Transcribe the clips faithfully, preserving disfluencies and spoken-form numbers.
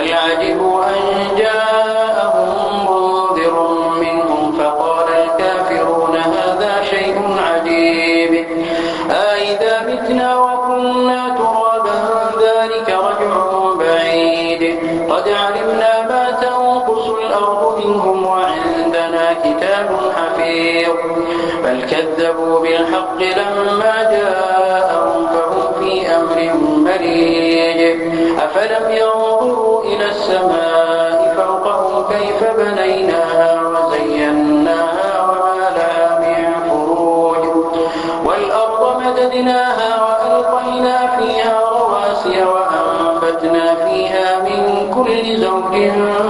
بل عجبوا أن جاءهم منذر منهم فقال الكافرون هذا شيء عجيب أإذا متنا وكنا ترابا ذلك رجع بعيد قد علمنا ما تنقص الأرض منهم وعندنا كتاب حفيظ بل كذبوا بالحق لما جاءهم فهم في أمر مريج أفلم ينظروا إلى السماء فوقهم كيف بنيناها وزيناها وما لها من فروج والأرض مددناها وألقينا فيها رواسي وأنبتنا فيها من كل زوج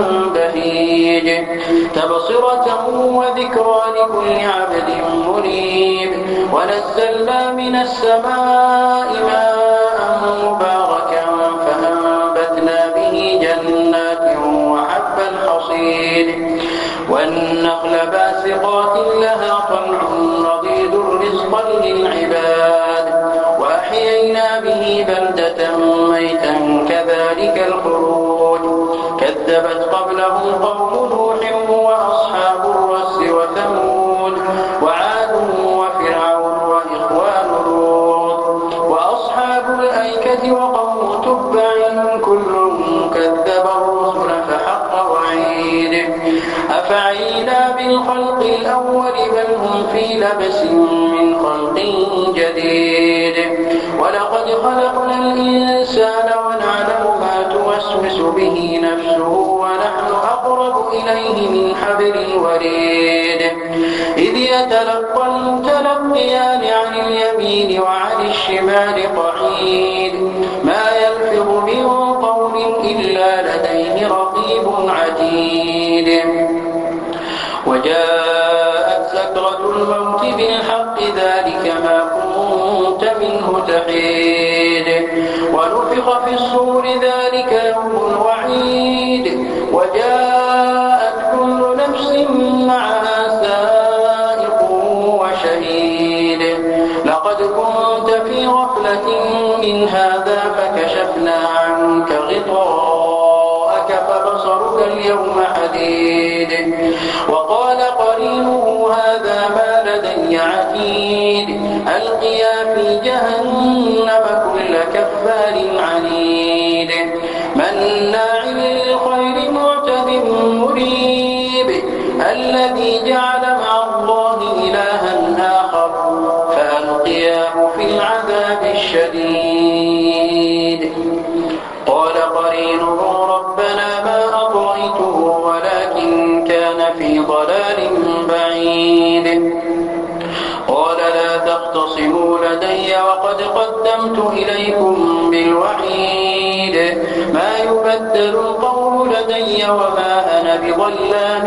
بهيج تبصرة وذكرى لكل عبد منيب ونزلنا من السماء ماء مباركا فأنبتنا به جنات وحب الحصيد والنخل باسقات لها طلع نضيد رزقا للعباد وأحيينا به بلدة ميتا كذلك الخروج كذبت قبلهم قوم نوح وأصحاب الرس وثمود وعاد وفرعون وإخوان لوط وأصحاب الأيكة وقوم تبع كل كذب الرسل فحق وعيد أفعينا بالخلق الأول بل هم في لبس من خلق جديد ولقد خلقنا الإنسان ونعلم ما توسوس به نفسه ونحن أقرب إليه من حبل الوريد إذ يتلقى المتلقيان عن اليمين وعن الشمال قعيد ما يلفظ من قول إلا لديه رقيب عتيد وجاءت سكرة الموت بالحق ذلك ما كنت منه تحيد ونفخ في الصور ذلك يوم الوعيد وجاءت كل نفس معها سائق وشهيد لقد كنت في غفلة من هذا فكشفنا عنك غطاءك فبصرك اليوم حديد وقال قرينه هذا ما لدي عتيد ألقيا في جهنم كل كفار عنيد مناع للخير معتد مريب الذي جعل مع الله إلها آخر فألقياه في العذاب الشديد قال قرينه ربنا ما أطغيته ولكن كان في ضلال بعيد قال لا تختصموا لدي وقد قدمت إليكم بالوعيد ما يبدل القول لدي وما أنا بظلام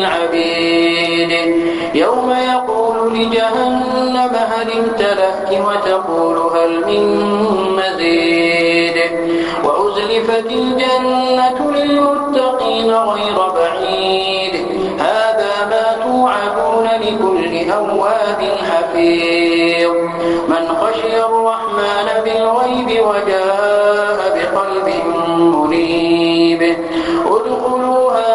للعبيد يوم يقول لجهنم هل امتلأت وتقول هل من مزيد وأزلفت الجنة للمتقين غير بعيد هذا ما توعدون لكل أواب حفيظ من خشي الرحمن بالغيب وجاء بقلب منيب ادخلوها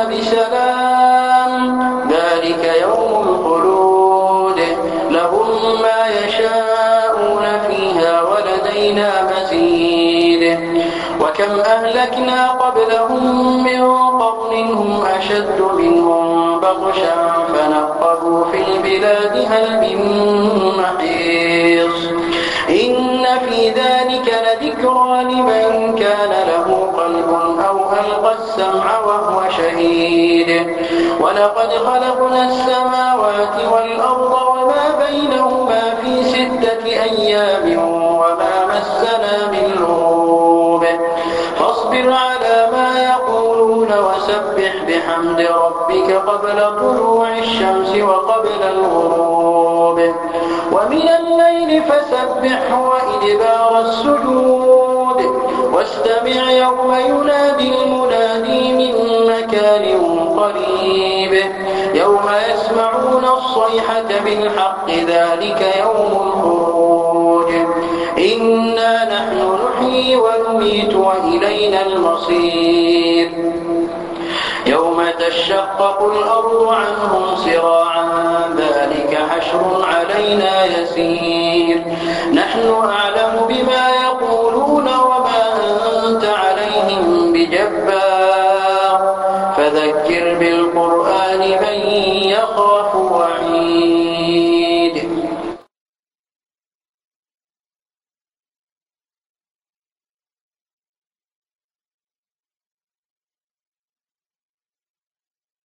بسلام ذلك يوم الخلود لهم ما يشاءون فيها ولدينا مزيد وكم أهلكنا قبلهم من قرن هم أشد منهم بطشا فنقبوا في البلاد هل من محيص إن في ذلك لذكرى لمن كان له قلب أو ألقى السمع وهو شهيد ولقد خلقنا السماوات والأرض وما بينهما في ستة أيام وما مسنا من لغوب فاصبر على ما يقولون وسبح بحمد ربك قبل طلوع الشمس وقبل الغروب ومن الليل فسبحه وإدبار السجود واستمع يوم ينادي المنادي من مكان قريب يوم يسمعون الصيحة بالحق ذلك يوم الخروج إنا نحن نحيي ونميت وإلينا المصير وتشقق الأرض عنهم سراعا ذلك حشر علينا يسير نحن أعلم بما يقولون